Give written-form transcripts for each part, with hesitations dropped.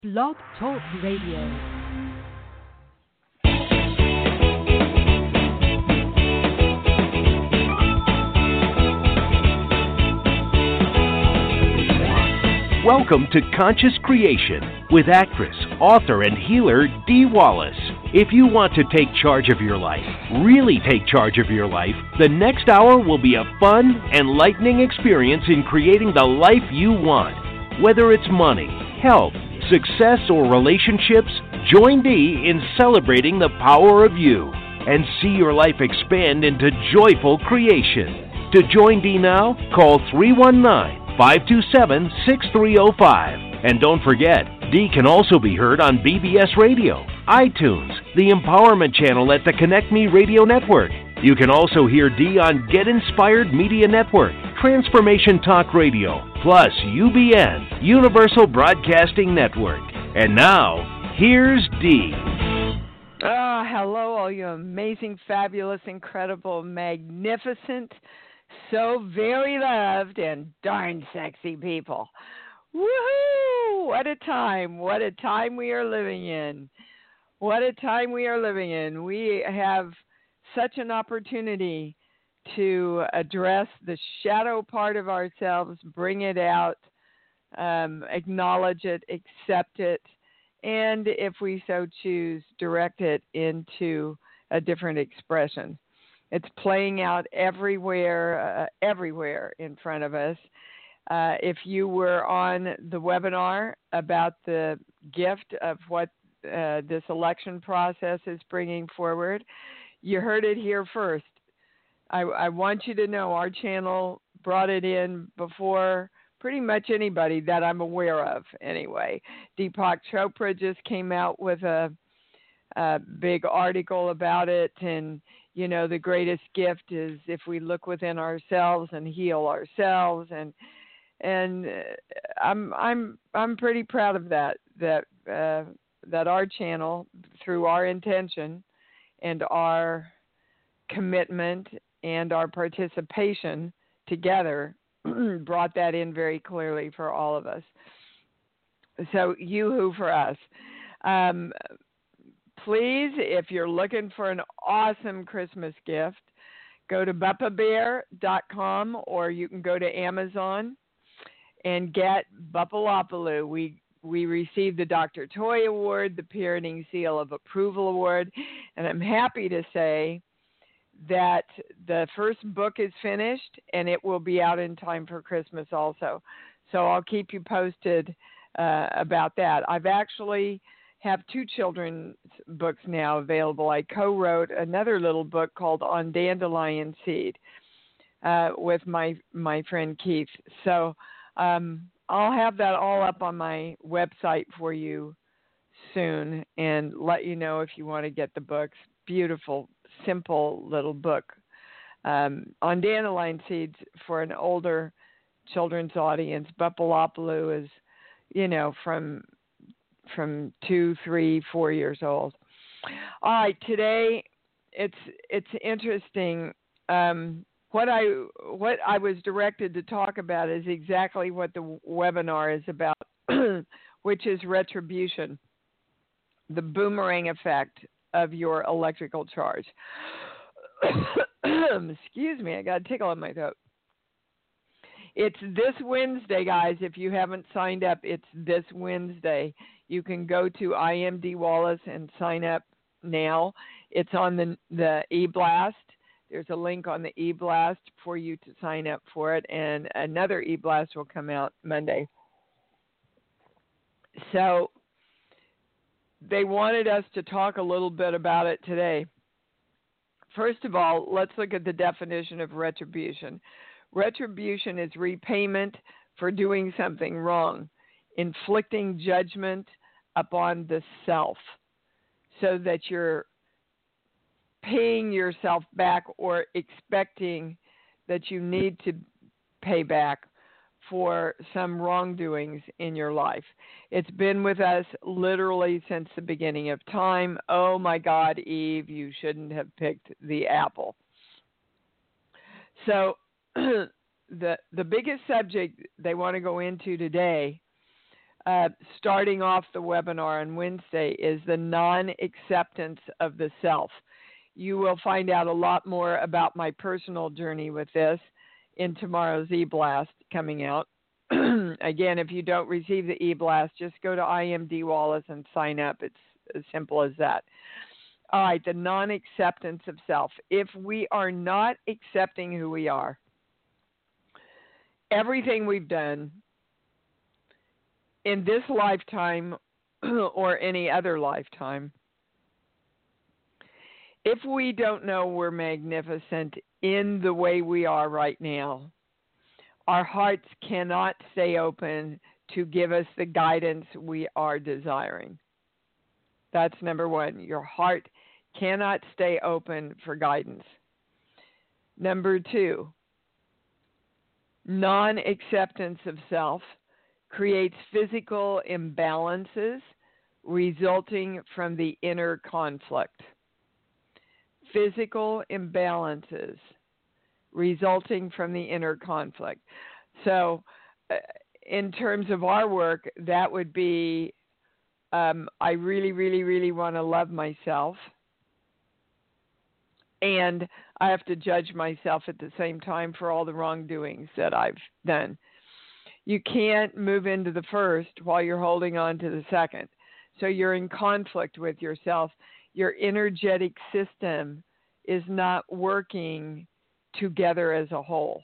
Blog Talk Radio. Welcome to Conscious Creation with actress, author, and healer Dee Wallace. If you want to take charge of your life, really take charge of your life, the next hour will be a fun, enlightening experience in creating the life you want. Whether it's money, health, success, or relationships, join Dee in celebrating the power of you and see your life expand into joyful creation. To join Dee now, call 319-527-6305. And don't forget, Dee can also be heard on BBS Radio, iTunes, the Empowerment Channel at the Connect Me Radio Network. You can also hear Dee on Get Inspired Media Network, Transformation Talk Radio, plus UBN, Universal Broadcasting Network. And now, here's Dee. Oh, hello, all you amazing, fabulous, incredible, magnificent, so very loved, and darn sexy people. Woohoo! What a time we are living in. What a time we are living in. We have such an opportunity to address the shadow part of ourselves, bring it out, acknowledge it, accept it, and if we so choose, direct it into a different expression. It's playing out everywhere in front of us. If you were on the webinar about the gift of what this election process is bringing forward, you heard it here first. I want you to know our channel brought it in before pretty much anybody that I'm aware of anyway. Deepak Chopra just came out with a big article about it, and you know, the greatest gift is if we look within ourselves and heal ourselves, and I'm pretty proud of that our channel, through our intention and our commitment and our participation together, brought that in very clearly for all of us. So yoo-hoo for us. Please, if you're looking for an awesome Christmas gift, go to buppabear.com, or you can go to Amazon and get Buppalopaloo. We received the Dr. Toy Award, the Parenting Seal of Approval Award, and I'm happy to say that the first book is finished, and it will be out in time for Christmas also. So I'll keep you posted about that. I've actually have two children's books now available. I co-wrote another little book called On Dandelion Seed with my friend Keith. So I'll have that all up on my website for you soon and let you know if you want to get the books. Beautiful, simple little book on dandelion seeds for an older children's audience. Buppalopaloo is, you know, from 2, 3, 4 years old. All right, today it's interesting. What I was directed to talk about is exactly what the webinar is about, which is retribution, the boomerang effect of your electrical charge. Excuse me, I got a tickle in my throat. It's this Wednesday, guys. If you haven't signed up, it's this Wednesday. You can go to I Am Dee Wallace and sign up now. It's on the e-blast. There's a link on the e-blast for you to sign up for it, and another e-blast will come out Monday. So they wanted us to talk a little bit about it today. First of all, let's look at the definition of retribution. Retribution is repayment for doing something wrong, inflicting judgment upon the self, so that you're paying yourself back or expecting that you need to pay back for some wrongdoings in your life. It's been with us literally since the beginning of time. Oh my God, Eve, you shouldn't have picked the apple. So the biggest subject they want to go into today starting off the webinar on Wednesday is the non-acceptance of the self. You will find out a lot more about my personal journey with this in tomorrow's e-blast coming out. Again, if you don't receive the e-blast, just go to IMD Wallace and sign up. It's as simple as that. All right, the non-acceptance of self. If we are not accepting who we are, everything we've done in this lifetime or any other lifetime, if we don't know we're magnificent in the way we are right now, our hearts cannot stay open to give us the guidance we are desiring. That's number one. Your heart cannot stay open for guidance. Number two, non-acceptance of self creates physical imbalances resulting from the inner conflict. Physical imbalances resulting from the inner conflict. So, in terms of our work, that would be I really, really, really want to love myself, and I have to judge myself at the same time for all the wrongdoings that I've done. You can't move into the first while you're holding on to the second. So you're in conflict with yourself. Your energetic system is not working together as a whole.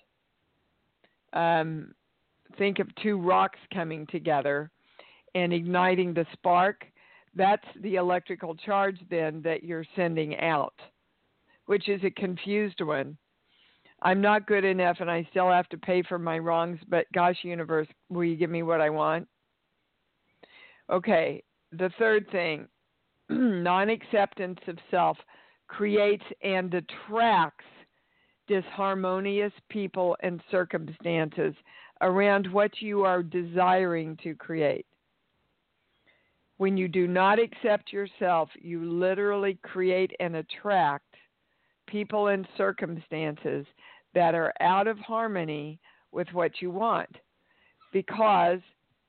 Think of two rocks coming together and igniting the spark. That's the electrical charge then that you're sending out, which is a confused one. I'm not good enough and I still have to pay for my wrongs, but gosh, universe, will you give me what I want? Okay, the third thing, non-acceptance of self creates and attracts disharmonious people and circumstances around what you are desiring to create. When you do not accept yourself, you literally create and attract people and circumstances that are out of harmony with what you want. Because,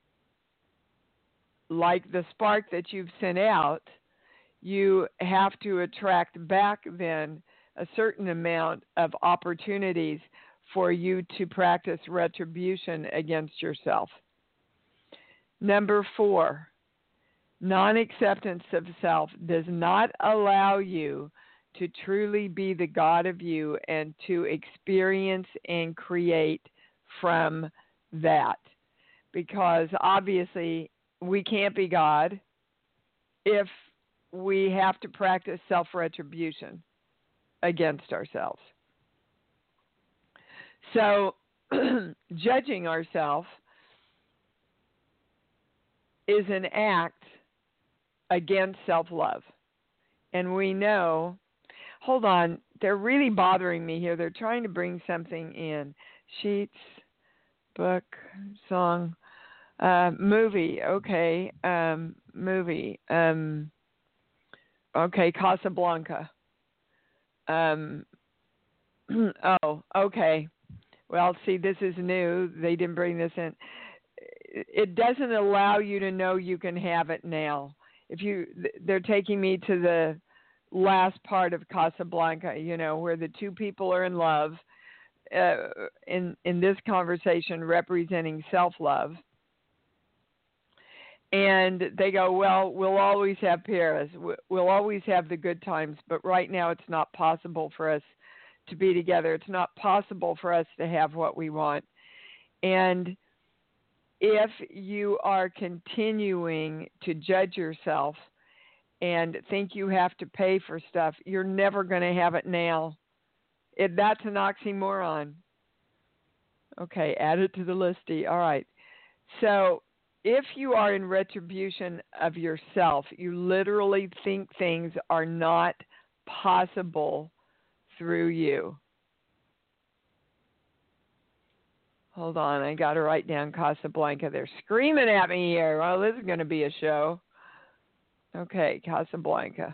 like the spark that you've sent out, you have to attract back then a certain amount of opportunities for you to practice retribution against yourself. Number 4, non-acceptance of self does not allow you to truly be the God of you and to experience and create from that. Because obviously we can't be God if we have to practice self-retribution against ourselves. So judging ourselves is an act against self-love. And we know, hold on, they're really bothering me here. They're trying to bring something in. Sheets, book, song, movie, okay, movie, okay, Casablanca. Oh, okay. Well, see, this is new. They didn't bring this in. It doesn't allow you to know you can have it now. They're taking me to the last part of Casablanca, where the two people are in love, in this conversation representing self-love. And they go, well, we'll always have Paris. We'll always have the good times, but right now it's not possible for us to be together. It's not possible for us to have what we want. And if you are continuing to judge yourself and think you have to pay for stuff, you're never going to have it now. That's an oxymoron. Okay, add it to the listy. All right. So if you are in retribution of yourself, you literally think things are not possible through you. Hold on, I got to write down Casablanca. They're screaming at me here. Well, this is going to be a show. Okay, Casablanca.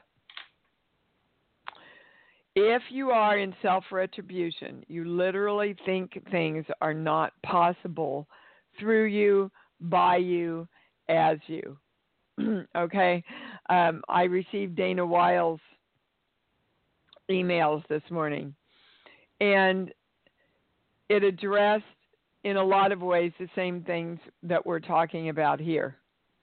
If you are in self-retribution, you literally think things are not possible through you, by you, as you. Okay? I received Dana Wiles' emails this morning, and it addressed in a lot of ways the same things that we're talking about here.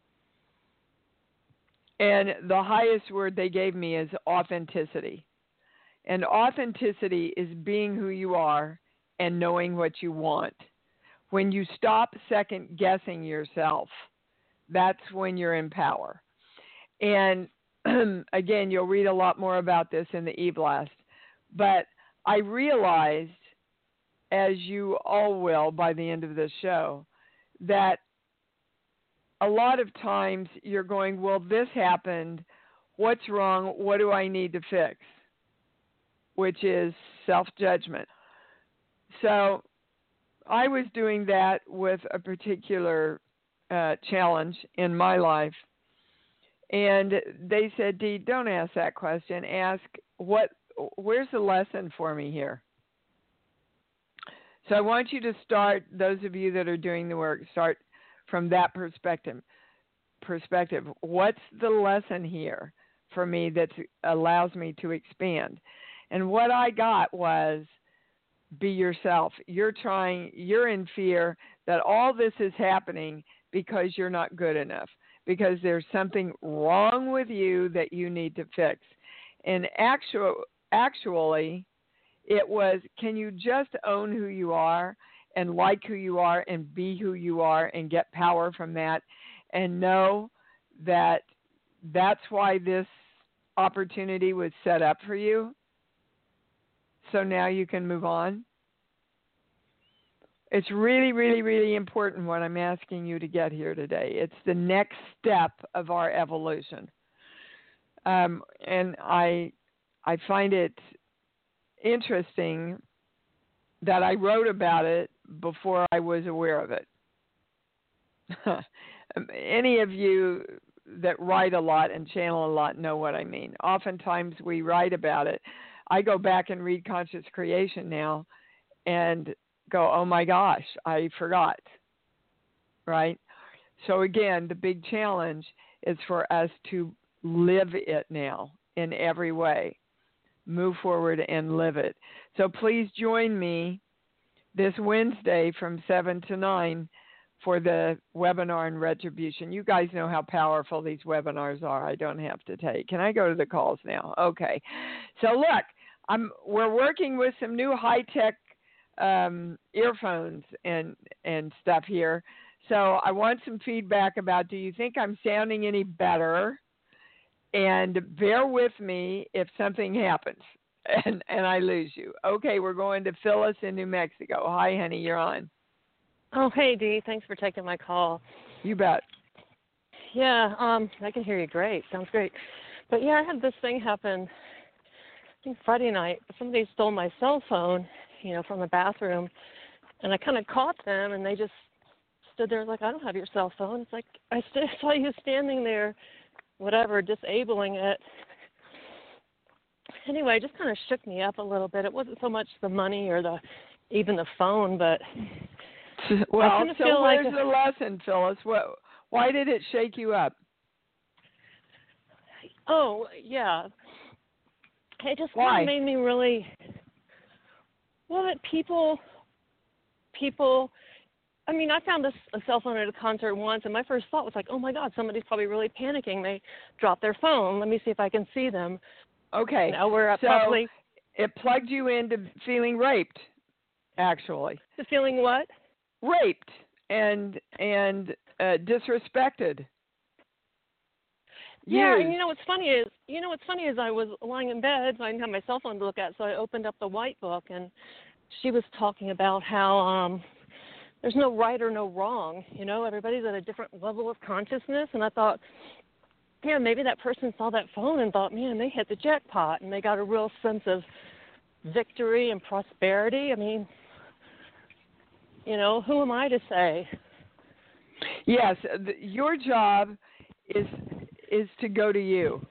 And the highest word they gave me is authenticity. And authenticity is being who you are and knowing what you want. When you stop second guessing yourself, that's when you're in power. And again, you'll read a lot more about this in the e-blast. But I realized, as you all will by the end of this show, that a lot of times you're going, well, this happened. What's wrong? What do I need to fix? Which is self-judgment. So I was doing that with a particular challenge in my life. And they said, Dee, don't ask that question. Ask, where's the lesson for me here? So I want you to start, those of you that are doing the work, start from that perspective. What's the lesson here for me that allows me to expand? And what I got was, be yourself. You're in fear that all this is happening because you're not good enough, because there's something wrong with you that you need to fix. And actually, it was, can you just own who you are and like who you are and be who you are and get power from that and know that that's why this opportunity was set up for you? So now you can move on. It's really, really, really important what I'm asking you to get here today. It's the next step of our evolution. And I find it interesting that I wrote about it before I was aware of it. Any of you that write a lot and channel a lot know what I mean. Oftentimes we write about it. I go back and read Conscious Creation now and go, oh my gosh, I forgot, right? So again, the big challenge is for us to live it now in every way. Move forward and live it. So please join me this Wednesday from 7 to 9 for the webinar on retribution. You guys know how powerful these webinars are. I don't have to take. Can I go to the calls now? Okay. So look, we're working with some new high-tech earphones and stuff here. So I want some feedback about, do you think I'm sounding any better? And bear with me if something happens and I lose you. Okay, we're going to Phyllis in New Mexico. Hi, honey, you're on. Oh, hey, Dee. Thanks for taking my call. You bet. Yeah, I can hear you great. Sounds great. But, yeah, I had this thing happen, I think Friday night. Somebody stole my cell phone, from the bathroom, and I kind of caught them, and they just stood there like, I don't have your cell phone. It's like, I saw you standing there, whatever, disabling it. Anyway, it just kind of shook me up a little bit. It wasn't so much the money or even the phone, but well, so where's the lesson, Phyllis? Why did it shake you up? Oh, yeah. It just Why? kind of made me really, that people, I mean, I found a cell phone at a concert once, and my first thought was like, oh, my God, somebody's probably really panicking. They dropped their phone. Let me see if I can see them. Okay. Now we're so probably... it plugged you into feeling raped, actually. To feeling what? Raped and disrespected. Yeah, and what's funny is I was lying in bed, so I didn't have my cell phone to look at, so I opened up the white book, and she was talking about how there's no right or no wrong. Everybody's at a different level of consciousness, and I thought, yeah, maybe that person saw that phone and thought, man, they hit the jackpot, and they got a real sense of victory and prosperity. I mean, who am I to say? Yes, your job is to go to you.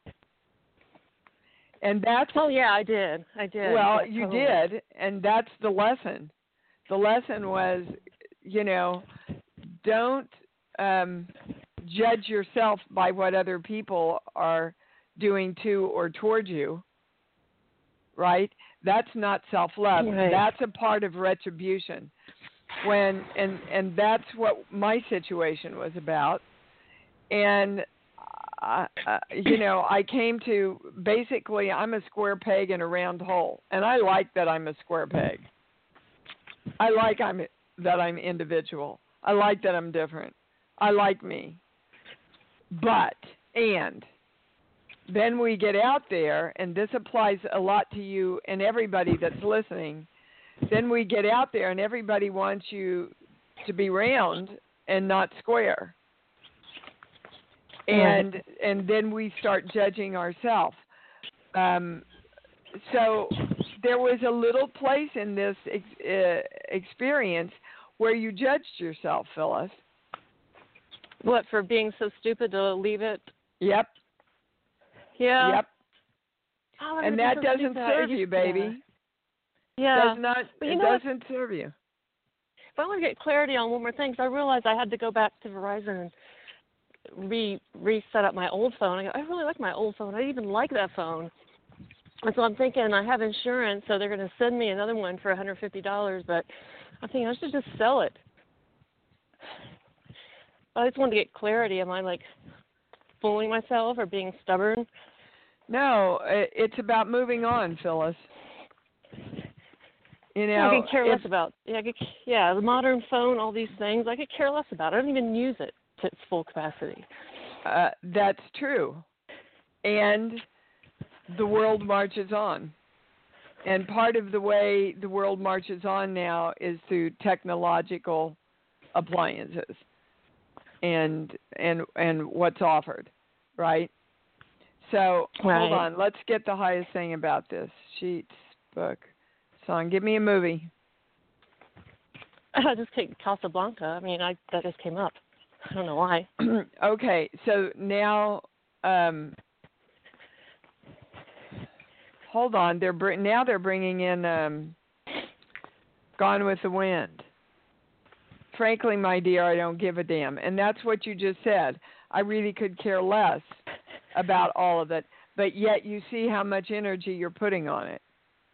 And that's... Oh, yeah, I did. Well, yeah, you totally. did, and that's the lesson. The lesson was, don't judge yourself by what other people are doing to or towards you, right? That's not self-love. Right. That's a part of retribution. And that's what my situation was about. And I came to, basically, I'm a square peg in a round hole, and I like that I'm a square peg. I like that I'm individual. I like that I'm different. I like me. But, and then we get out there, and this applies a lot to you and everybody that's listening. Then we get out there, and everybody wants you to be round and not square. And then we start judging ourselves. So there was a little place in this experience where you judged yourself, Phyllis. What, for being so stupid to leave it? Yep. Yeah. Yep. Oh, and that doesn't serve you, baby. Yeah. It doesn't serve you. If I want to get clarity on one more thing, because I realized I had to go back to Verizon and reset up my old phone. I really like my old phone. I even like that phone. And so I'm thinking I have insurance, so they're going to send me another one for $150, but I'm thinking I should just sell it. I just wanted to get clarity. Am I, like, fooling myself or being stubborn? No, it's about moving on, Phyllis. I could care less about the modern phone, all these things. I could care less about it. I don't even use it to its full capacity. That's true. And the world marches on. And part of the way the world marches on now is through technological appliances and what's offered, right? So hold on. Let's get the highest thing about this. Sheets, book, song. Give me a movie. I just take Casablanca. I mean, that just came up. I don't know why. Okay, so now, hold on. They're bringing in Gone with the Wind. Frankly, my dear, I don't give a damn. And that's what you just said. I really could care less about all of it. But yet you see how much energy you're putting on it.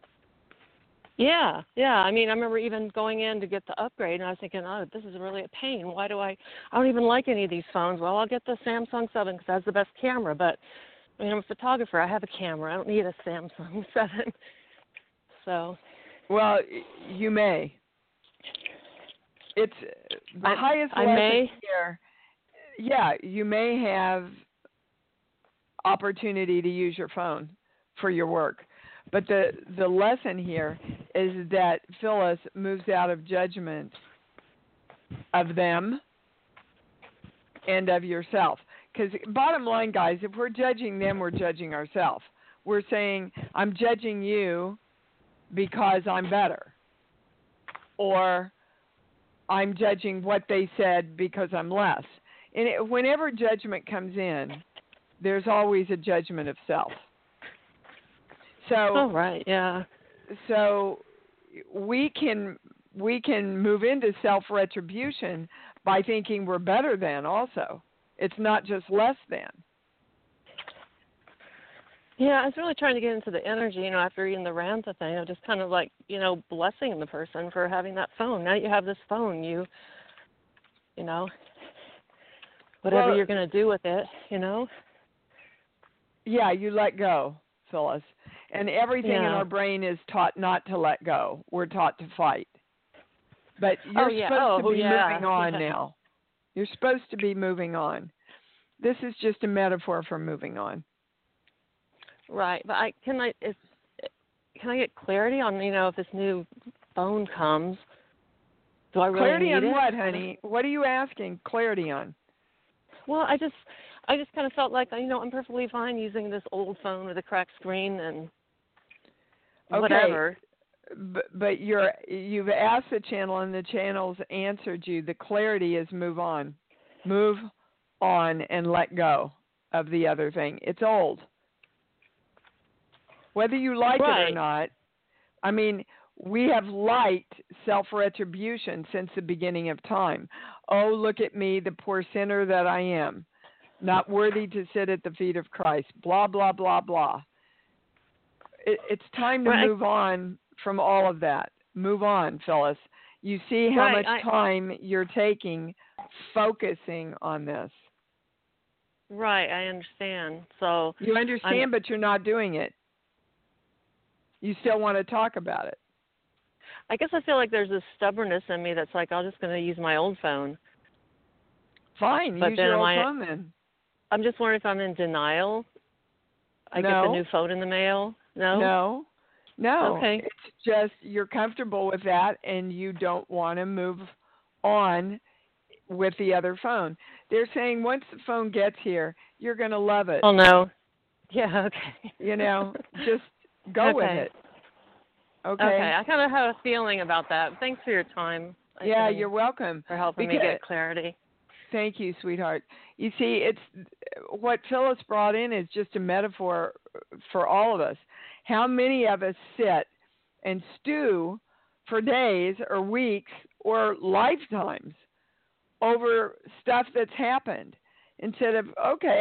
Yeah. I mean, I remember even going in to get the upgrade, and I was thinking, oh, this is really a pain. Why do I don't even like any of these phones. Well, I'll get the Samsung 7 because it has the best camera. But, I mean, I'm a photographer. I have a camera. I don't need a Samsung 7. So. Well, you may. It's the highest lesson here. Yeah, you may have opportunity to use your phone for your work. But the lesson here is that Phyllis moves out of judgment of them and of yourself. Because bottom line, guys, if we're judging them, we're judging ourselves. We're saying, I'm judging you because I'm better. Or I'm judging what they said because I'm less. And whenever judgment comes in, there's always a judgment of self. So, So we can move into self-retribution by thinking we're better than also. It's not just less than. Yeah, I was really trying to get into the energy, after reading the Ranta thing. I was just kind of like, blessing the person for having that phone. Now you have this phone, whatever you're going to do with it, Yeah, you let go, Phyllis. And everything in our brain is taught not to let go. We're taught to fight. But you're supposed to be moving on now. You're supposed to be moving on. This is just a metaphor for moving on. Right, but can I get clarity on if this new phone comes? Do I really clarity need on it? What, honey? What are you asking clarity on? Well, I just kind of felt like I'm perfectly fine using this old phone with a cracked screen and whatever. But you've asked the channel and the channel's answered you. The clarity is move on and let go of the other thing. It's old. Whether you like it or not, I mean, we have liked self-retribution since the beginning of time. Oh, look at me, the poor sinner that I am. not worthy to sit at the feet of Christ, blah, blah, blah, blah. It's time to move on from all of that. Move on, Phyllis. You see how much time you're taking focusing on this. Right, I understand. So you understand, but you're not doing it. You still want to talk about it. I guess I feel like there's this stubbornness in me that's like, I'm just going to use my old phone. Fine, use your old phone then. I'm just wondering if I'm in denial. I get the new phone in the mail. No? No. Okay. It's just you're comfortable with that and you don't want to move on with the other phone. They're saying once the phone gets here, you're going to love it. Oh, no. Yeah, okay. Just go with it. Okay. I kind of have a feeling about that. Thanks for your time. You're welcome. For helping me get clarity. Thank you, sweetheart. You see, it's what Phyllis brought in is just a metaphor for all of us. How many of us sit and stew for days or weeks or lifetimes over stuff that's happened instead of,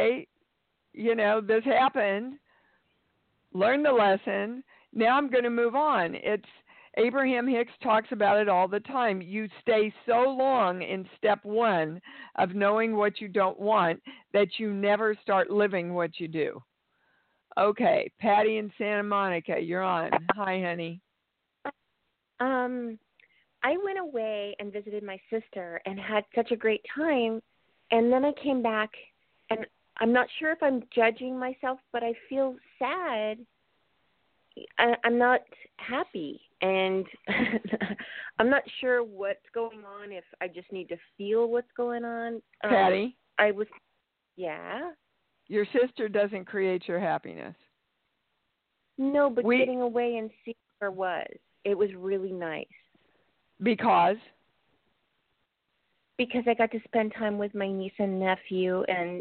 this happened, learn the lesson, now I'm going to move on. Abraham Hicks talks about it all the time. You stay so long in step one of knowing what you don't want that you never start living what you do. Okay, Patty in Santa Monica, you're on. Hi, honey. I went away and visited my sister and had such a great time, and then I came back, and I'm not sure if I'm judging myself, but I feel sad. I'm not happy, and I'm not sure what's going on, if I just need to feel what's going on. Patty? Yeah? Your sister doesn't create your happiness. No, but getting away and seeing her it was really nice. Because? Because I got to spend time with my niece and nephew and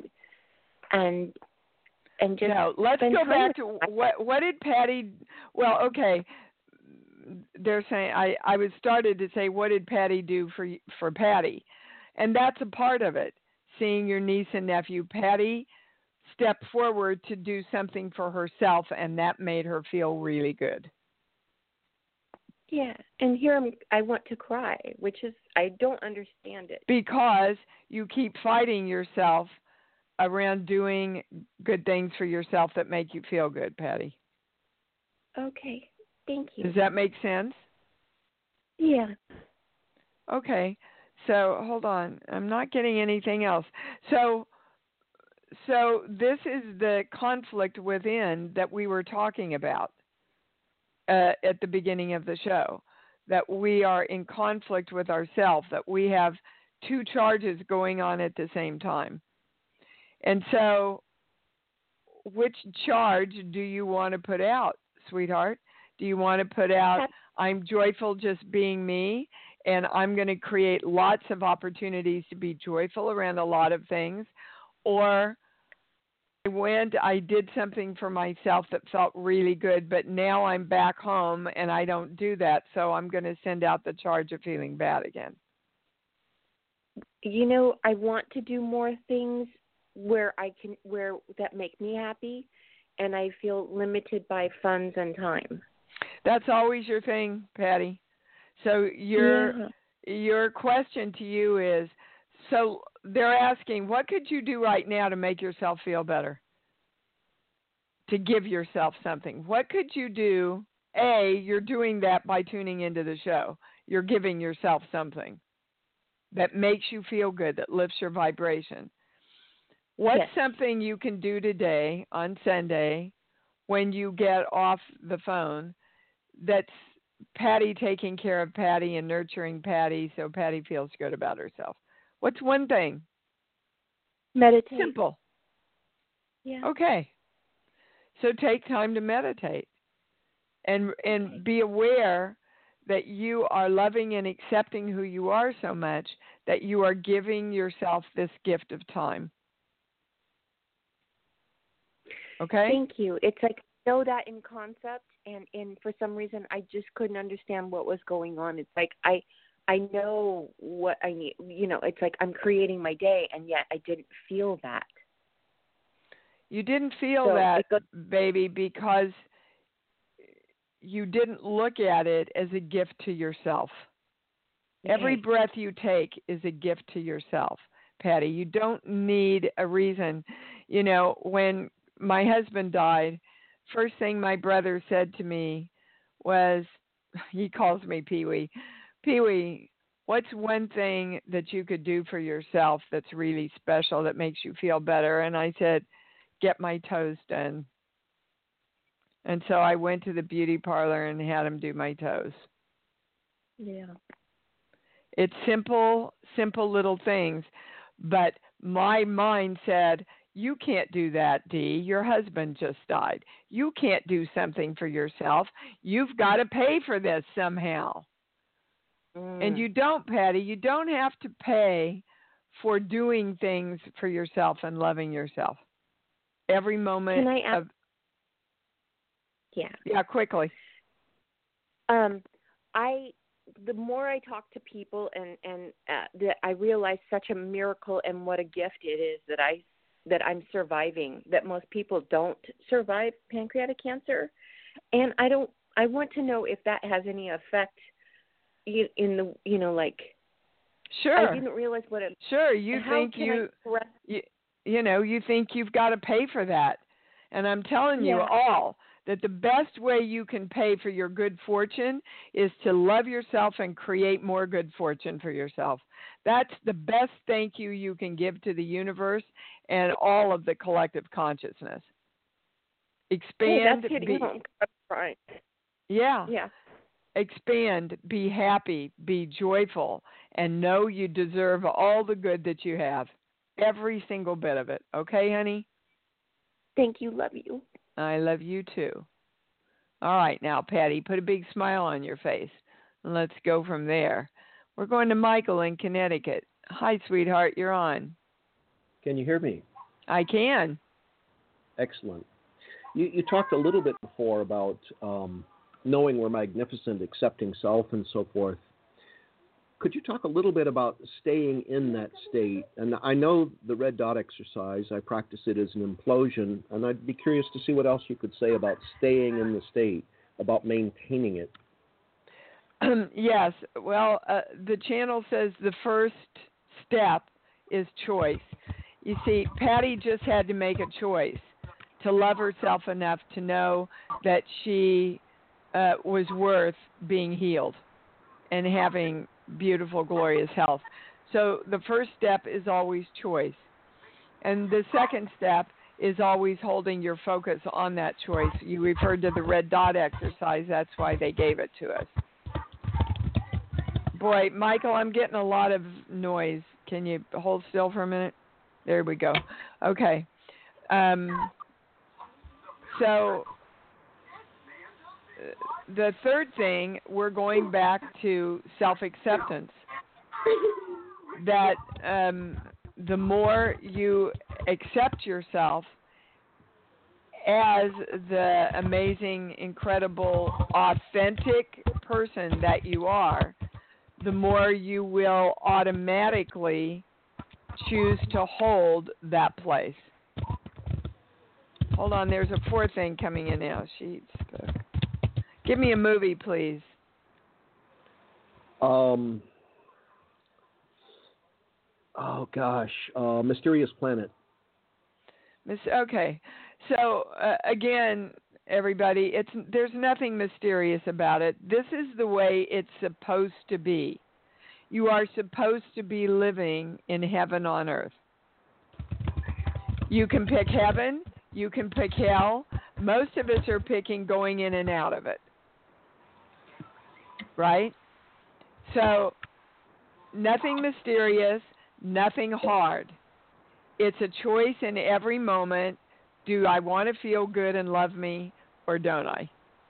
just let's go back to what did Patty, well, okay, they're saying, I was started to say, what did Patty do for Patty? And that's a part of it, seeing your niece and nephew. Patty stepped forward to do something for herself, and that made her feel really good. Yeah, and here I want to cry, which is, I don't understand it. Because you keep fighting yourself around doing good things for yourself that make you feel good, Patty. Okay, thank you. Does that make sense? Yeah. Okay, so hold on. I'm not getting anything else. So this is the conflict within that we were talking about at the beginning of the show, that we are in conflict with ourselves, that we have two charges going on at the same time. And so which charge do you want to put out, sweetheart? Do you want to put out, I'm joyful just being me, and I'm going to create lots of opportunities to be joyful around a lot of things? Or I did something for myself that felt really good, but now I'm back home and I don't do that, so I'm going to send out the charge of feeling bad again. I want to do more things where that make me happy, and I feel limited by funds and time. That's always your thing, Patty. So your question to you is, so they're asking, what could you do right now to make yourself feel better? To give yourself something. What could you do? You're doing that by tuning into the show. You're giving yourself something that makes you feel good, that lifts your vibration. What's something you can do today on Sunday when you get off the phone that's Patty taking care of Patty and nurturing Patty so Patty feels good about herself? What's one thing? Meditate. Simple. Yeah. Okay. So take time to meditate and be aware that you are loving and accepting who you are so much that you are giving yourself this gift of time. Okay? Thank you. It's like I know that in concept, and for some reason I just couldn't understand what was going on. It's like I know what I need. It's like I'm creating my day, and yet I didn't feel that. You didn't feel So that, it goes, baby, because you didn't look at it as a gift to yourself. Every okay. breath you take is a gift to yourself, Patty. You don't need a reason. You know, when my husband died, first thing my brother said to me was, he calls me Pee-wee. Pee-wee, what's one thing that you could do for yourself that's really special that makes you feel better? And I said, get my toes done. And so I went to the beauty parlor and had him do my toes. Yeah. It's simple little things. But my mind said, you can't do that, Dee. Your husband just died. You can't do something for yourself. You've got to pay for this somehow. And you don't, Patty. You don't have to pay for doing things for yourself and loving yourself. Every moment Can I ask? of... Yeah. Yeah, quickly. The more I talk to people, and that I realize such a miracle and what a gift it is that I'm surviving. That most people don't survive pancreatic cancer, and I want to know if that has any effect in the like. Sure. I didn't realize what it. Sure. You think you think you've got to pay for that, and I'm telling you all that the best way you can pay for your good fortune is to love yourself and create more good fortune for yourself. That's the best thank you you can give to the universe and all of the collective consciousness. Expand. That's hitting home. Right. Yeah. Yeah. Expand, be happy, be joyful, and know you deserve all the good that you have. Every single bit of it. Okay, honey? Thank you. Love you. I love you too. All right, now, Patty, put a big smile on your face. And let's go from there. We're going to Michael in Connecticut. Hi, sweetheart, you're on. Can you hear me? I can. Excellent. You talked a little bit before about knowing we're magnificent, accepting self, and so forth. Could you talk a little bit about staying in that state? And I know the red dot exercise, I practice it as an implosion, and I'd be curious to see what else you could say about staying in the state, about maintaining it. Yes. Well, the channel says the first step is choice. You see, Patty just had to make a choice to love herself enough to know that she was worth being healed and having beautiful, glorious health. So the first step is always choice. And the second step is always holding your focus on that choice. You referred to the red dot exercise. That's why they gave it to us. Boy, Michael, I'm getting a lot of noise. Can you hold still for a minute? There we go. Okay. So the third thing, we're going back to self-acceptance. That the more you accept yourself as the amazing, incredible, authentic person that you are, the more you will automatically choose to hold that place. Hold on, there's a fourth thing coming in now. Sheets. Give me a movie, please. Mysterious Planet. Okay. So, again, everybody, there's nothing mysterious about it. This is the way it's supposed to be. You are supposed to be living in heaven on earth. You can pick heaven. You can pick hell. Most of us are picking going in and out of it. Right? So, nothing mysterious, nothing hard. It's a choice in every moment. Do I want to feel good and love me, or don't I?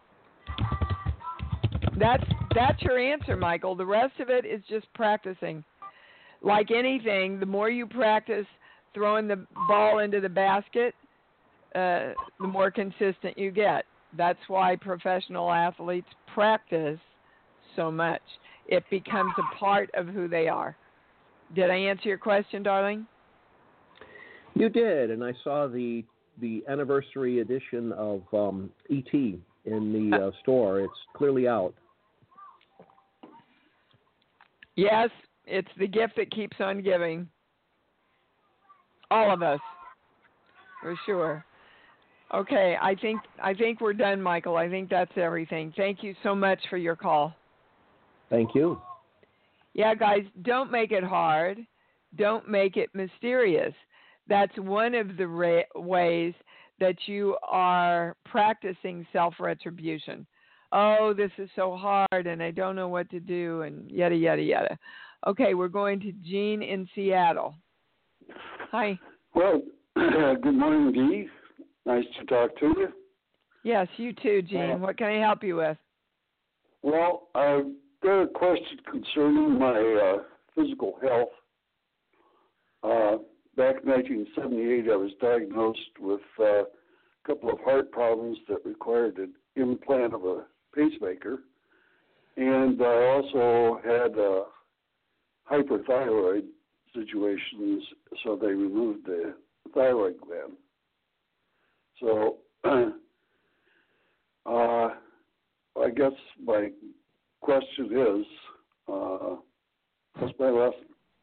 That's your answer, Michael. The rest of it is just practicing. Like anything, the more you practice throwing the ball into the basket, the more consistent you get. That's why professional athletes practice so much. It becomes a part of who they are. Did I answer your question, darling? You did, and I saw the the anniversary edition of E.T. in the store. It's clearly out. Yes, it's the gift that keeps on giving. All of us, for sure. Okay, I think we're done, Michael. I think that's everything. Thank you so much for your call. Thank you. Yeah, guys, don't make it hard. Don't make it mysterious. That's one of the ways that you are practicing self-retribution. Oh, this is so hard, and I don't know what to do, and yada, yada, yada. Okay, we're going to Gene in Seattle. Hi. Well, good morning, Dee. Nice to talk to you. Yes, you too, Gene. What can I help you with? Well, I've got a question concerning my physical health. Back in 1978, I was diagnosed with a couple of heart problems that required an implant of a pacemaker. And I also had hyperthyroid situations, so they removed the thyroid gland. So I guess my question is, what's my lesson?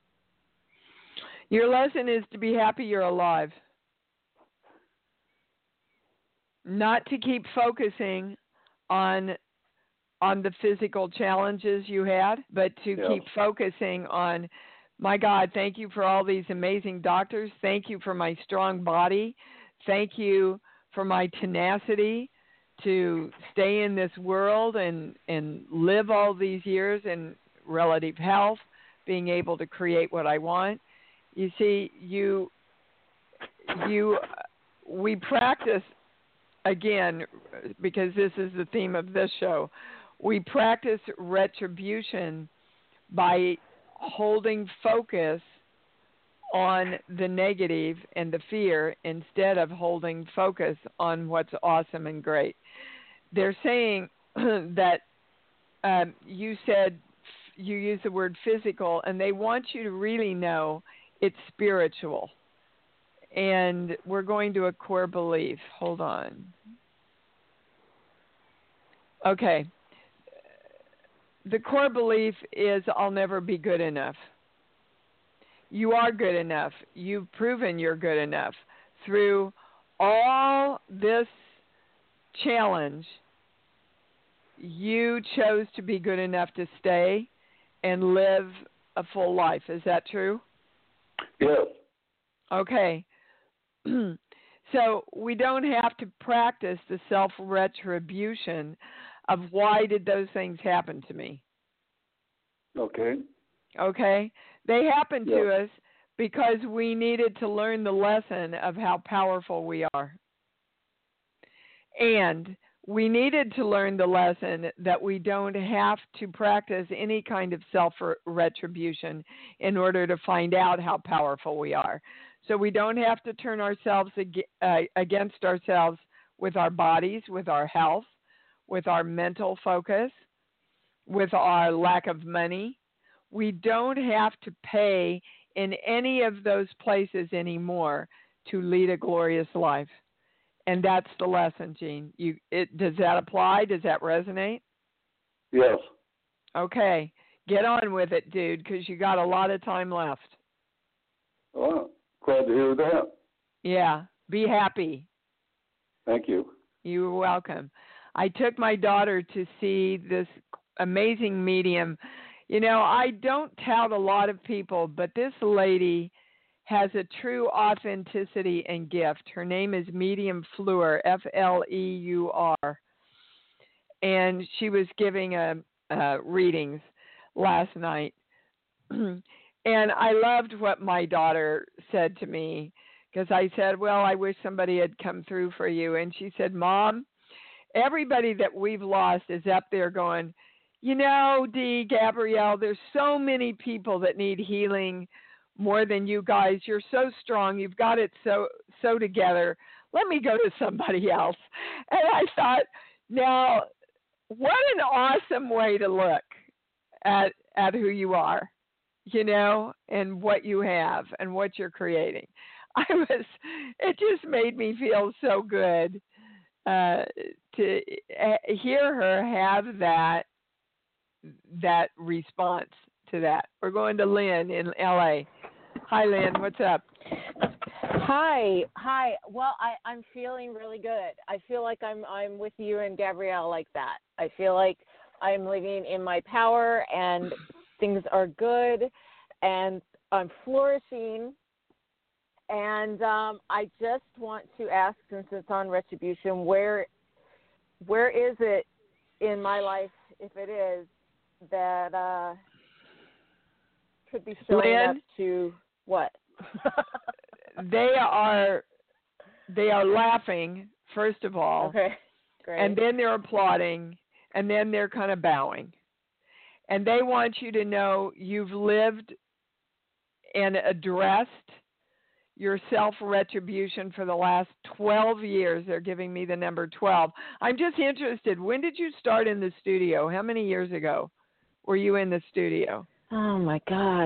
Your lesson is to be happy you're alive. Not to keep focusing on the physical challenges you had, but to keep focusing on, my God, thank you for all these amazing doctors. Thank you for my strong body. Thank you for my tenacity to stay in this world and live all these years in relative health, being able to create what I want. You see, we practice, again, because this is the theme of this show, we practice retribution by holding focus on the negative and the fear instead of holding focus on what's awesome and great. They're saying that you said you use the word physical, and they want you to really know it's spiritual. And we're going to a core belief. Hold on. Okay. The core belief is I'll never be good enough. You are good enough. You've proven you're good enough. Through all this challenge, you chose to be good enough to stay and live a full life. Is that true? Yes. Okay. So we don't have to practice the self-retribution of why did those things happen to me. Okay. Okay? They happened to us because we needed to learn the lesson of how powerful we are. And we needed to learn the lesson that we don't have to practice any kind of self-retribution in order to find out how powerful we are. So we don't have to turn ourselves against ourselves with our bodies, with our health, with our mental focus, with our lack of money. We don't have to pay in any of those places anymore to lead a glorious life. And that's the lesson, Gene. Does that apply? Does that resonate? Yes. Okay. Get on with it, dude, because you got a lot of time left. Oh, glad to hear that. Yeah. Be happy. Thank you. You're welcome. I took my daughter to see this amazing medium. You know, I don't tout a lot of people, but this lady has a true authenticity and gift. Her name is Medium Fleur, F-L-E-U-R. And she was giving readings last night. And I loved what my daughter said to me, because I said, well, I wish somebody had come through for you. And she said, Mom, everybody that we've lost is up there going, you know, Dee, Gabrielle, there's so many people that need healing more than you guys. You're so strong. You've got it so together. Let me go to somebody else. And I thought, now, what an awesome way to look at who you are, you know, and what you have and what you're creating. It just made me feel so good to hear her have that response to that. We're going to Lynn in LA. Hi, Lynn. What's up? Hi. Well, I'm feeling really good. I feel like I'm with you and Gabrielle like that. I feel like I'm living in my power and things are good and I'm flourishing. And I just want to ask, since it's on retribution, where is it in my life, if it is, that could be showing Lynn? up to what? They are laughing, first of all. Okay, great. And then they're applauding, and then they're kind of bowing. And they want you to know you've lived and addressed your self-retribution for the last 12 years. They're giving me the number 12. I'm just interested, when did you start in the studio? How many years ago were you in the studio? Oh, my gosh.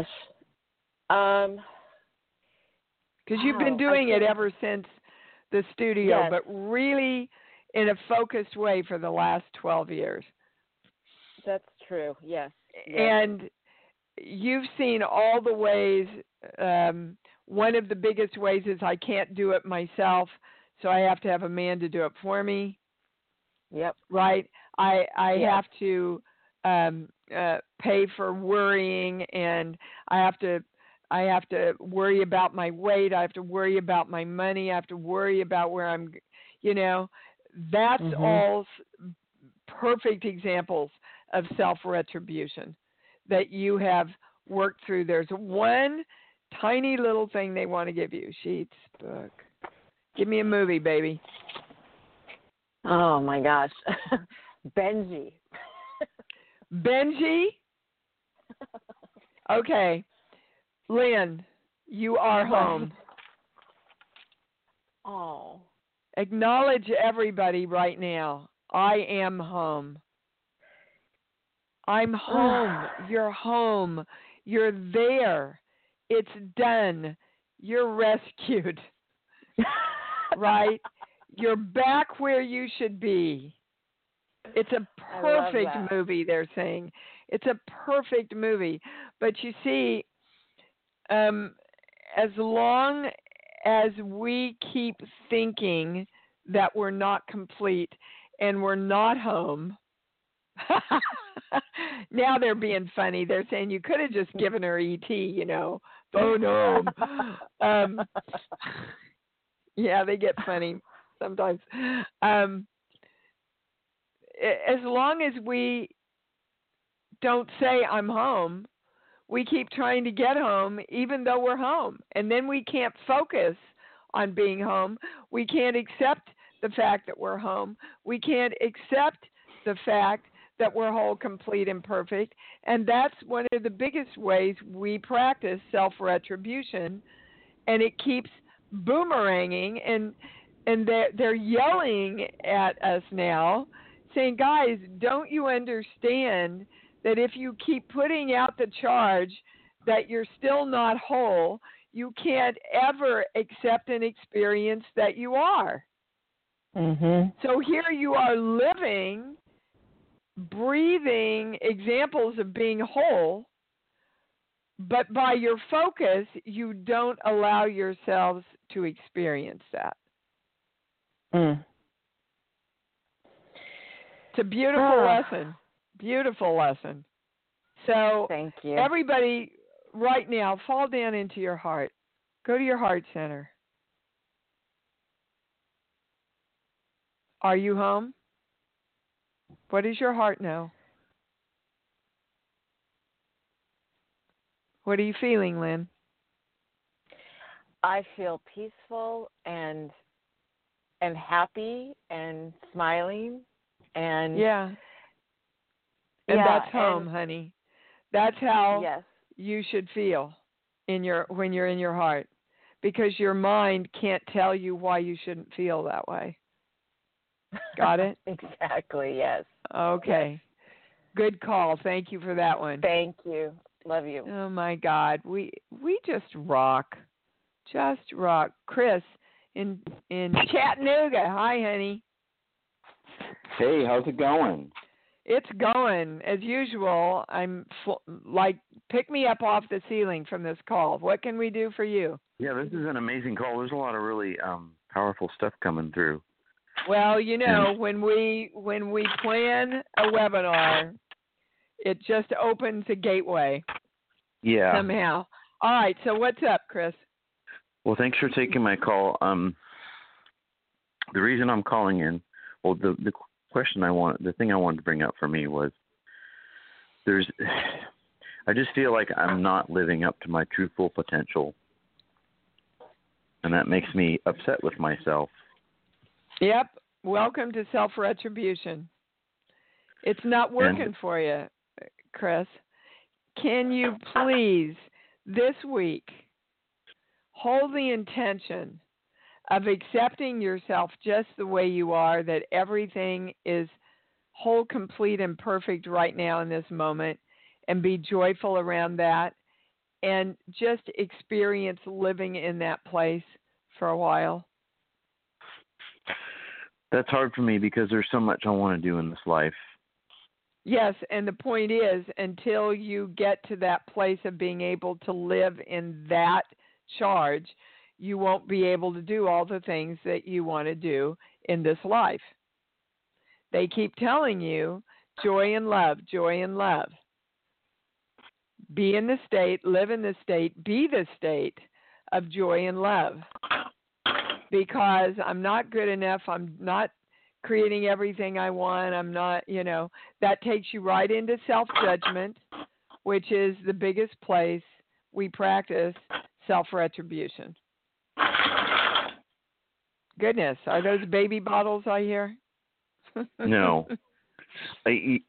Because you've been doing it ever since the studio, yes. but really in a focused way for the last 12 years. That's true, yes. And you've seen all the ways. One of the biggest ways is I can't do it myself, so I have to have a man to do it for me. Yep. Right? I yes. have to pay for worrying, and I have to worry about my weight. I have to worry about my money. I have to worry about where I'm, that's all perfect examples of self-retribution that you have worked through. There's one tiny little thing they want to give you. Sheets, book. Give me a movie, baby. Oh, my gosh. Benji. Benji? Okay. Lynn, you are home. Oh. Acknowledge everybody right now. I am home. I'm home. You're home. You're there. It's done. You're rescued. Right? You're back where you should be. It's a perfect movie, they're saying. It's a perfect movie. But you see, as long as we keep thinking that we're not complete and we're not home, now they're being funny. They're saying you could have just given her ET, phone home. Yeah, they get funny sometimes. As long as we don't say I'm home, we keep trying to get home even though we're home. And then we can't focus on being home. We can't accept the fact that we're home. We can't accept the fact that we're whole, complete, and perfect. And that's one of the biggest ways we practice self-retribution. And it keeps boomeranging, and they're yelling at us now, saying, guys, don't you understand that if you keep putting out the charge that you're still not whole, you can't ever accept an experience that you are. Mm-hmm. So here you are living, breathing examples of being whole, but by your focus, you don't allow yourselves to experience that. Mm. It's a beautiful lesson. Beautiful lesson. So thank you. Everybody right now, fall down into your heart. Go to your heart center. Are you home? What does your heart know? What are you feeling, Lynn? I feel peaceful and happy and smiling and And that's home, honey. That's how yes. you should feel when you're in your heart, because your mind can't tell you why you shouldn't feel that way. Got it? Exactly, yes. Okay. Yes. Good call. Thank you for that one. Thank you. Love you. Oh my God. We just rock. Just rock. Chris in Chattanooga. Hi, honey. Hey, how's it going? It's going as usual. I'm pick me up off the ceiling from this call. What can we do for you? Yeah, this is an amazing call. There's a lot of really powerful stuff coming through. Well, when we plan a webinar, it just opens a gateway. Yeah. Somehow. All right. So what's up, Chris? Well, thanks for taking my call. The reason I'm calling in, well, the thing I wanted to bring up for me was I just feel like I'm not living up to my true full potential. And that makes me upset with myself. Yep. Welcome to self-retribution. It's not working for you, Chris. Can you please, this week, hold the intention of accepting yourself just the way you are, that everything is whole, complete, and perfect right now in this moment, and be joyful around that, and just experience living in that place for a while? That's hard for me because there's so much I want to do in this life. Yes, and the point is, until you get to that place of being able to live in that charge, you won't be able to do all the things that you want to do in this life. They keep telling you joy and love, joy and love. Be in the state, live in the state, be the state of joy and love. Because I'm not good enough, I'm not creating everything I want, I'm not, that takes you right into self-judgment, which is the biggest place we practice self-retribution. Goodness, are those baby bottles I hear? No. I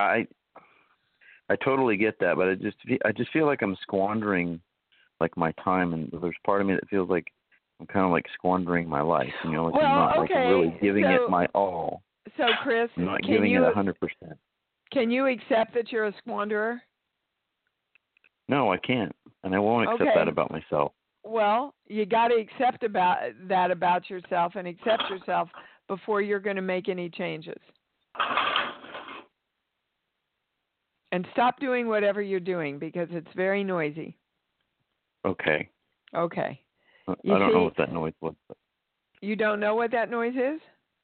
totally get that, but I just feel like I'm squandering my time, and there's part of me that feels like I'm kind of squandering my life, I'm not really giving it my all. So Chris, I'm not giving it 100%. Can you accept that you're a squanderer? No, I can't, and I won't accept that about myself. Well, you got to accept that about yourself, and accept yourself before you're going to make any changes. And stop doing whatever you're doing because it's very noisy. Okay. Okay. I don't know what that noise was. You don't know what that noise is?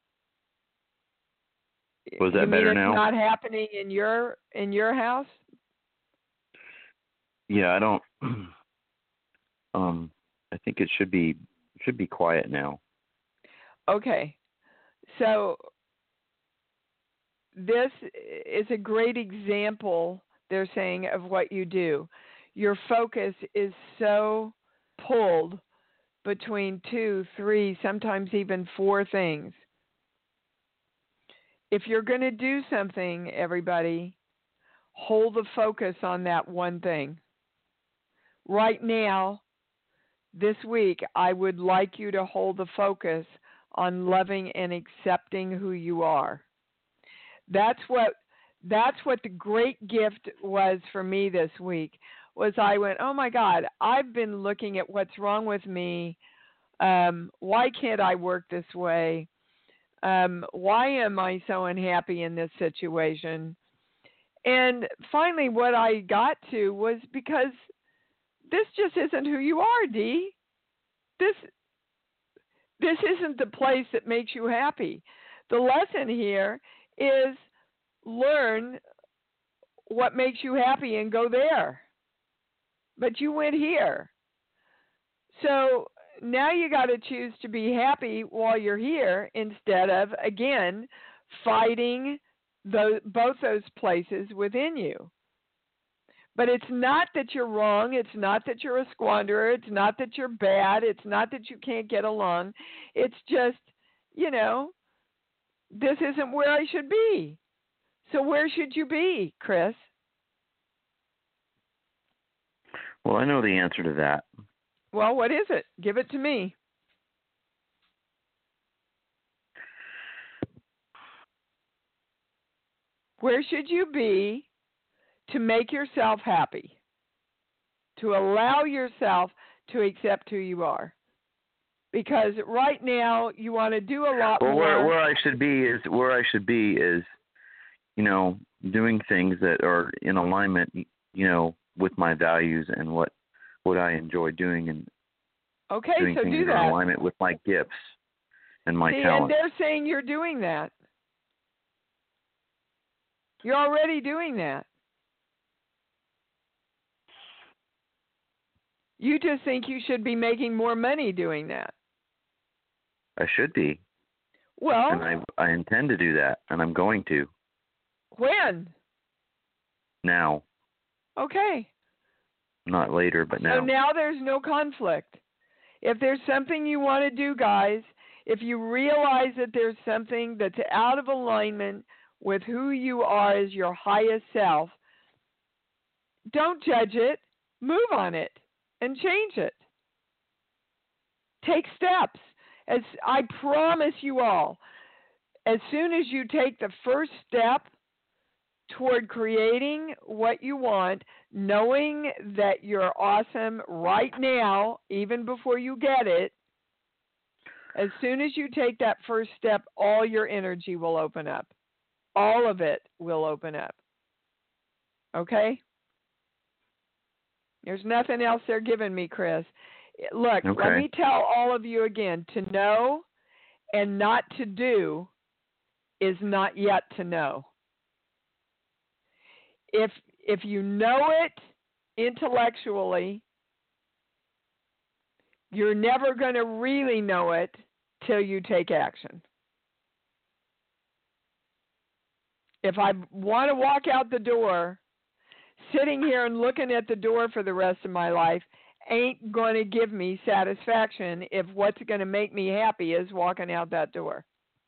Was that better now? It's not happening in your house? Yeah, I don't. I think it should be quiet now. Okay, so this is a great example, they're saying, of what you do. Your focus is so pulled between 2, 3, sometimes even 4 things. If you're going to do something, everybody, hold the focus on that one thing. Right now, this week, I would like you to hold the focus on loving and accepting who you are. That's what the great gift was for me this week. Was I went, oh my God, I've been looking at what's wrong with me. Why can't I work this way? Why am I so unhappy in this situation? And finally, what I got to was because this just isn't who you are, Dee. This isn't the place that makes you happy. The lesson here is learn what makes you happy and go there. But you went here. So now you got to choose to be happy while you're here instead of, again, fighting both those places within you. But it's not that you're wrong. It's not that you're a squanderer. It's not that you're bad. It's not that you can't get along. It's just, this isn't where I should be. So where should you be, Chris? Well, I know the answer to that. Well, what is it? Give it to me. Where should you be to make yourself happy? To allow yourself to accept who you are. Because right now you want to do a lot more. Well, where I should be is, you know, doing things that are in alignment, you know, with my values and what I enjoy doing, and doing so things do in that. alignment with my gifts and my See, talents. and they're saying you're doing that. You're already doing that. You just think you should be making more money doing that. I should be. Well, and I intend to do that, and I'm going to. When? Now. Okay. Not later, but now. So now there's no conflict. If there's something you want to do, guys, if you realize that there's something that's out of alignment with who you are as your highest self, don't judge it. Move on it and change it. Take steps. As I promise you all, as soon as you take the first step toward creating what you want, knowing that you're awesome right now, even before you get it, as soon as you take that first step, all your energy will open up. All of it will open up. Okay? There's nothing else they're giving me, Chris. Look, Let me tell all of you again, to know and not to do is not yet to know. If you know it intellectually, you're never going to really know it till you take action. If I want to walk out the door, sitting here and looking at the door for the rest of my life ain't going to give me satisfaction if what's going to make me happy is walking out that door.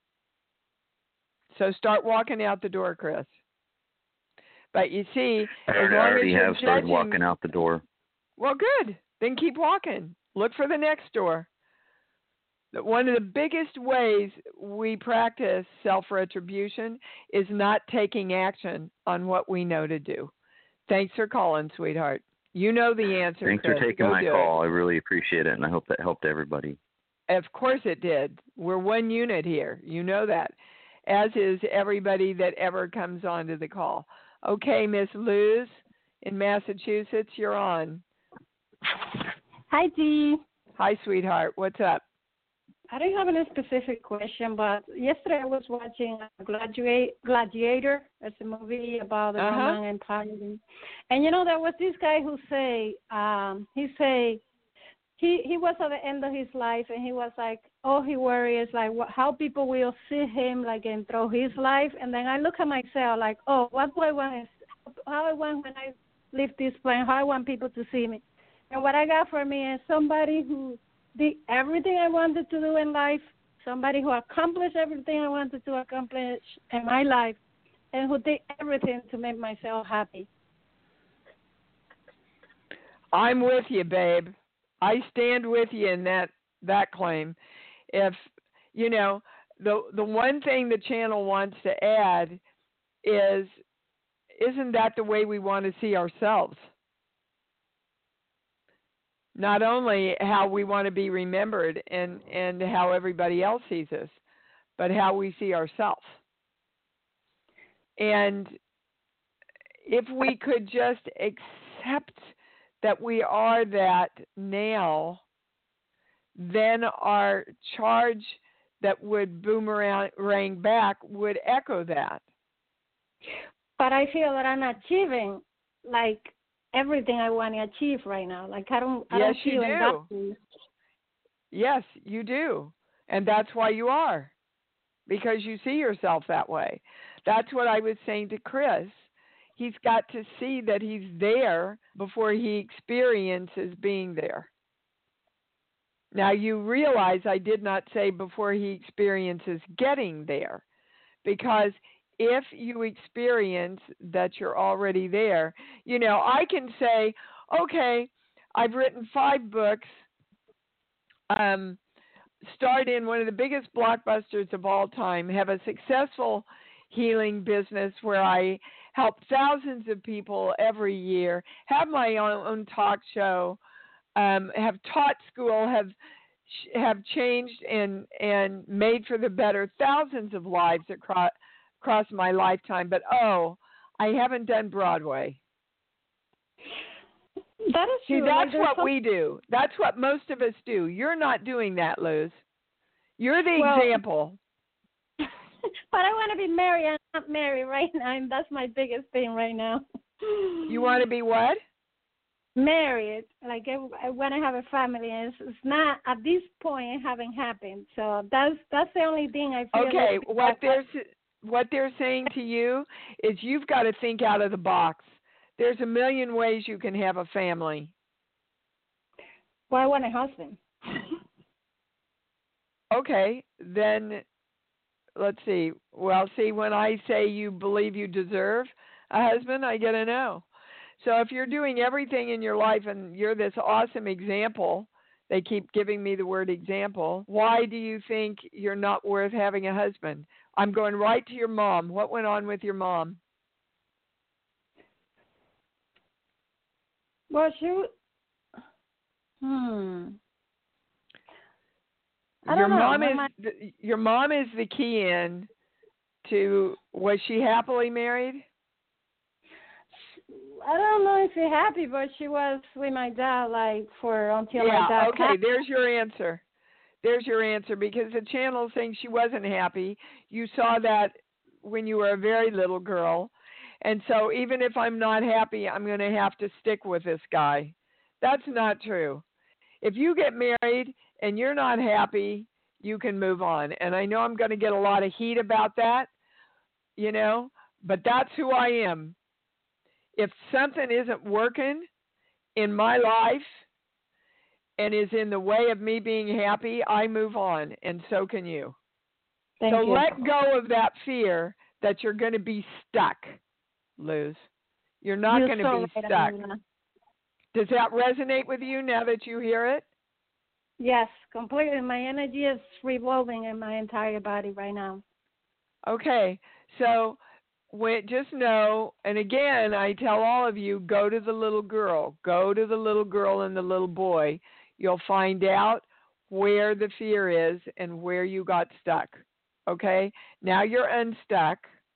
So start walking out the door, Chris. But you see, I already have started walking out the door. Well, good. Then keep walking. Look for the next door. One of the biggest ways we practice self-retribution is not taking action on what we know to do. Thanks for calling, sweetheart. You know the answer. Thanks Chris. for taking my call. I really appreciate it, and I hope that helped everybody. Of course it did. We're one unit here. You know that, as is everybody that ever comes onto the call. Okay, Miss Luz in Massachusetts, you're on. Hi, Dee. Hi, sweetheart. What's up? I don't have any specific question, but yesterday I was watching Gladiator. It's a movie about the Roman Empire. And, you know, there was this guy who he was at the end of his life, and he was like, all he worries is like how people will see him like and through his life. And then I look at myself like, oh, what do I want? How I want when I leave this plane? How I want people to see me? And what I got for me is somebody who did everything I wanted to do in life, somebody who accomplished everything I wanted to accomplish in my life, and who did everything to make myself happy. I'm with you, babe. I stand with you in that claim. If, you know, the one thing the channel wants to add is, isn't that the way we want to see ourselves? Not only how we want to be remembered and how everybody else sees us, but how we see ourselves. And if we could just accept that we are that now, then our charge that would boomerang back would echo that. But I feel that I'm achieving, like, everything I want to achieve right now. Like, I don't feel in that place. Yes, you do. And that's why you are. Because you see yourself that way. That's what I was saying to Chris. He's got to see that he's there before he experiences being there. Now, you realize I did not say before he experiences getting there. Because if you experience that you're already there, you know, I can say, okay, I've written 5 books, starred in one of the biggest blockbusters of all time, have a successful healing business where I help thousands of people every year, have my own talk show, have taught school, have changed and made for the better thousands of lives across my lifetime. But I haven't done Broadway. That is See, true. that's what we do. That's what most of us do. You're not doing that, Luz. You're the example. But I want to be married. I'm not married right now, and that's my biggest thing right now. You want to be what? Married. Like I want to have a family, and it's not at this point. It haven't happened. So that's the only thing I feel. Okay, what they're saying to you is you've got to think out of the box. There's a million ways you can have a family. Well, I want a husband. Okay, then let's see. Well, see, when I say you believe you deserve a husband, I get a no. So if you're doing everything in your life and you're this awesome example, they keep giving me the word example, why do you think you're not worth having a husband? I'm going right to your mom. What went on with your mom? Well, Your mom is the key in to, was she happily married? I don't know if she's happy, but she was with my dad until my dad. Okay, there's your answer. There's your answer, because the channel is saying she wasn't happy. You saw that when you were a very little girl. And so even if I'm not happy, I'm going to have to stick with this guy. That's not true. If you get married and you're not happy, you can move on. And I know I'm going to get a lot of heat about that, but that's who I am. If something isn't working in my life and is in the way of me being happy, I move on, and so can you. Thank you. Let go of that fear that you're going to be stuck, Luz. You're not going to be stuck. Does that resonate with you now that you hear it? Yes, completely. My energy is revolving in my entire body right now. Okay, so just know, and again, I tell all of you, go to the little girl. Go to the little girl and the little boy. You'll find out where the fear is and where you got stuck. Okay? Now you're unstuck.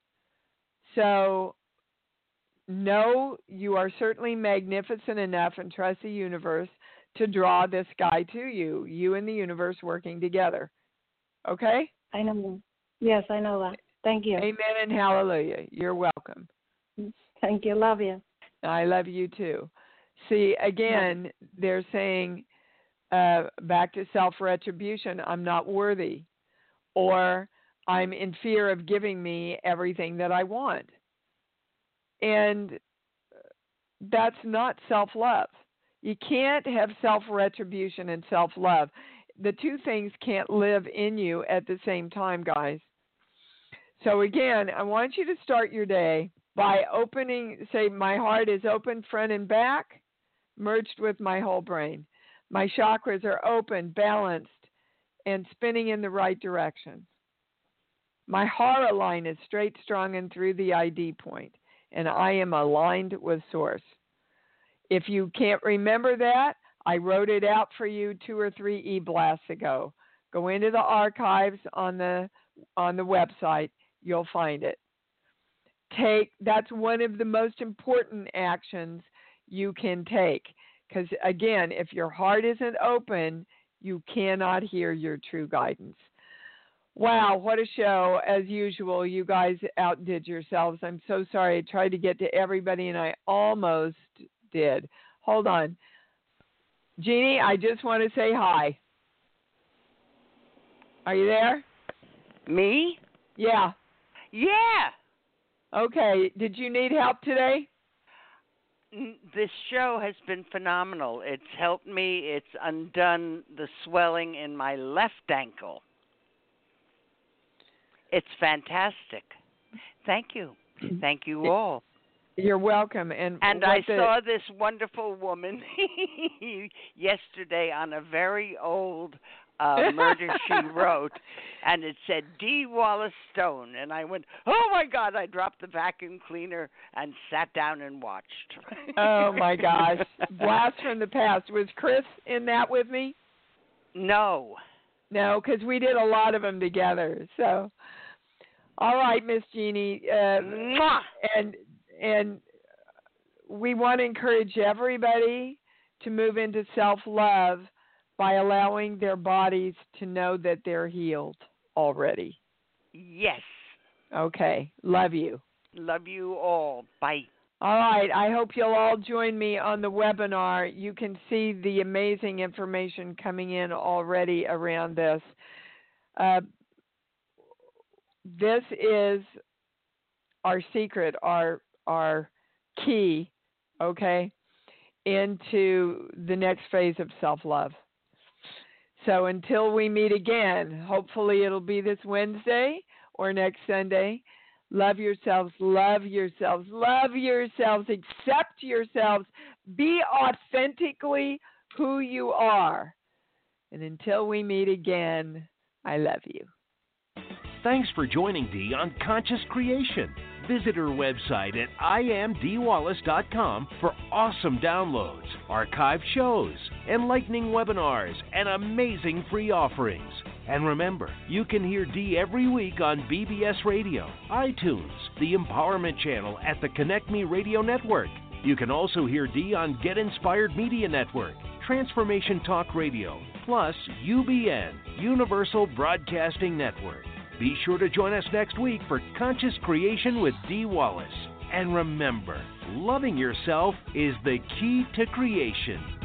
So know you are certainly magnificent enough, and trust the universe to draw this guy to you. You and the universe working together. Okay? I know. Yes, I know that. Thank you. Amen and hallelujah. You're welcome. Thank you. Love you. I love you too. See, again, they're saying back to self-retribution, I'm not worthy, or I'm in fear of giving me everything that I want. And that's not self-love. You can't have self-retribution and self-love. The two things can't live in you at the same time, guys. So again, I want you to start your day by say, my heart is open front and back, merged with my whole brain. My chakras are open, balanced, and spinning in the right direction. My hara line is straight, strong, and through the ID point, and I am aligned with Source. If you can't remember that, I wrote it out for you 2 or 3 e-blasts ago. Go into the archives on the website. You'll find it. That's one of the most important actions you can take. Because again, if your heart isn't open, you cannot hear your true guidance. Wow, what a show. As usual, you guys outdid yourselves. I'm so sorry. I tried to get to everybody, and I almost did. Hold on. Jeannie, I just want to say hi. Are you there? Me? Yeah. Yeah. Okay. Did you need help today? This show has been phenomenal. It's helped me. It's undone the swelling in my left ankle. It's fantastic. Thank you. Thank you all. You're welcome. And I saw this wonderful woman yesterday on a very old Murder, She Wrote, and it said Dee Wallace Stone. And I went, oh, my God. I dropped the vacuum cleaner and sat down and watched. Oh, my gosh. Blast from the past. Was Chris in that with me? No. No, because we did a lot of them together. So, all right, Miss Jeannie. And we want to encourage everybody to move into self-love by allowing their bodies to know that they're healed already. Yes. Okay. Love you. Love you all. Bye. All right. I hope you'll all join me on the webinar. You can see the amazing information coming in already around this. This is our secret, our key, okay, into the next phase of self-love. So until we meet again, hopefully it'll be this Wednesday or next Sunday. Love yourselves, love yourselves, love yourselves, accept yourselves, be authentically who you are. And until we meet again, I love you. Thanks for joining Dee on Conscious Creation. Visit her website at iamdeewallace.com for awesome downloads, archived shows, enlightening webinars, and amazing free offerings. And remember, you can hear Dee every week on BBS Radio, iTunes, the Empowerment Channel at the Connect Me Radio Network. You can also hear Dee on Get Inspired Media Network, Transformation Talk Radio, plus UBN, Universal Broadcasting Network. Be sure to join us next week for Conscious Creation with Dee Wallace. And remember, loving yourself is the key to creation.